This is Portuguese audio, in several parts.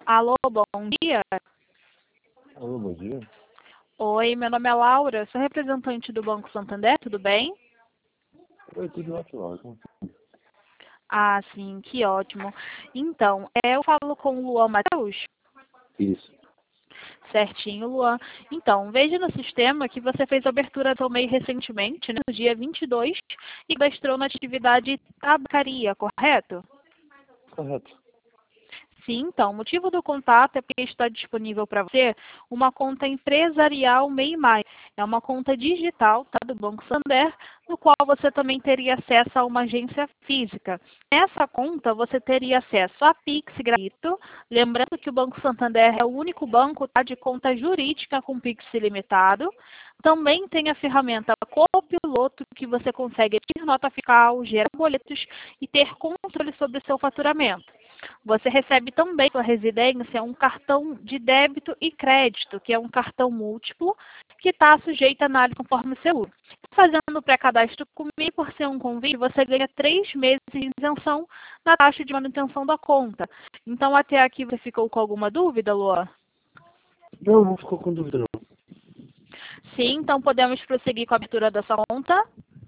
Alô, bom dia. Alô, bom dia. Oi, meu nome é Laura, sou representante do Banco Santander, tudo bem? Oi, tudo ótimo, Laura. Ah, sim, que ótimo. Então, eu falo com o Luan Matheus? Isso. Certinho, Luan. Então, veja no sistema que você fez a abertura do MEI recentemente, né, no dia 22, e cadastrou na atividade tabacaria, correto? Correto. Sim, então, o motivo do contato é porque está disponível para você uma conta empresarial MEI Mais. É uma conta digital, tá, do Banco Santander, no qual você também teria acesso a uma agência física. Nessa conta, você teria acesso a Pix gratuito, lembrando que o Banco Santander é o único banco, tá, de conta jurídica com Pix ilimitado. Também tem a ferramenta Copiloto, que você consegue emitir nota fiscal, gerar boletos e ter controle sobre o seu faturamento. Você recebe também sua residência um cartão de débito e crédito, que é um cartão múltiplo, que está sujeito a análise conforme o seguro. Fazendo o pré-cadastro comigo, por ser um convite, você ganha 3 meses de isenção na taxa de manutenção da conta. Então, até aqui você ficou com alguma dúvida, Luan? Não ficou com dúvida, não. Sim, então podemos prosseguir com a abertura da sua conta.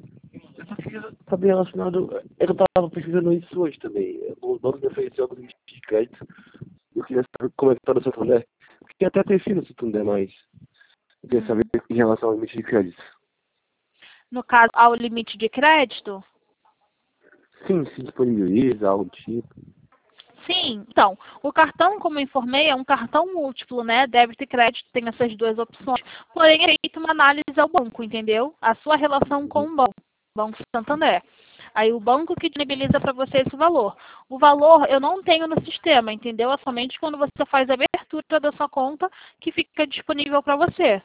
Está bem relacionado. Eu estava pesquisando isso hoje também. O banco me ofereceu alguns limites de crédito. Eu queria saber como é que está no Santander. Porque até tem fim no Santander, mas eu queria saber em relação ao limite de crédito. No caso, ao limite de crédito? Sim, se disponibiliza, algo do tipo. Sim, então, o cartão, como eu informei, é um cartão múltiplo, né? Débito e crédito tem essas duas opções. Porém, é feita uma análise ao banco, entendeu? A sua relação com o banco, Banco Santander. Aí o banco que disponibiliza para você esse valor. O valor eu não tenho no sistema, entendeu? É somente quando você faz a abertura da sua conta que fica disponível para você.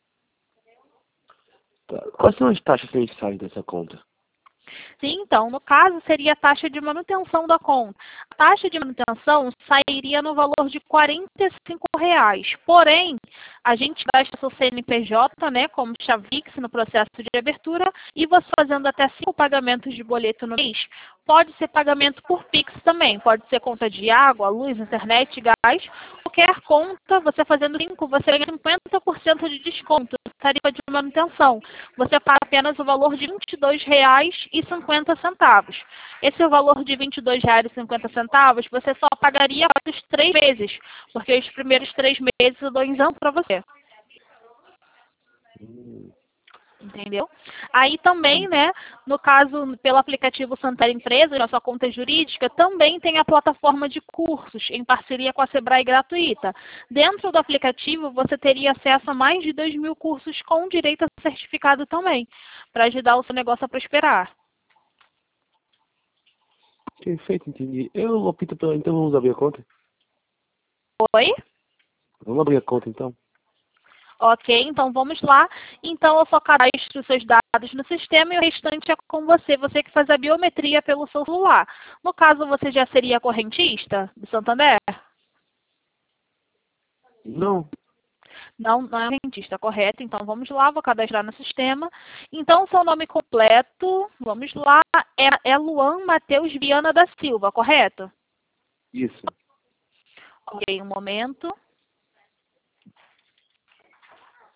Tá. Quais são as taxas mensais dessa conta? Sim, então, no caso, seria a taxa de manutenção da conta. A taxa de manutenção sairia no valor de R$ 45. Porém, a gente gasta seu CNPJ, né, como chave Pix no processo de abertura, e você fazendo até 5 pagamentos de boleto no mês, pode ser pagamento por Pix também. Pode ser conta de água, luz, internet, gás. Qualquer conta, você fazendo 5, você ganha 50% de desconto na tarifa de manutenção. Você paga apenas o valor de R$ 22,50. Esse é o valor de R$ 22,50, você só pagaria os 3 meses, porque os primeiros 3 meses eu dou isenção para você. Entendeu? Aí também, né, no caso, pelo aplicativo Santander Empresa, na sua conta jurídica, também tem a plataforma de cursos, em parceria com a Sebrae gratuita. Dentro do aplicativo, você teria acesso a mais de 2.000 cursos com direito a certificado também, para ajudar o seu negócio a prosperar. Perfeito, entendi. Eu opto pela. Então vamos abrir a conta? Oi? Vamos abrir a conta então? Ok, então vamos lá. Então eu só cadastro seus dados no sistema e o restante é com você. Você que faz a biometria pelo seu celular. No caso, você já seria correntista do Santander? Não. Não, não é correntista, correto. Então vamos lá, vou cadastrar no sistema. Então, seu nome completo, vamos lá, é Luan Matheus Viana da Silva, correto? Isso. Ok, um momento.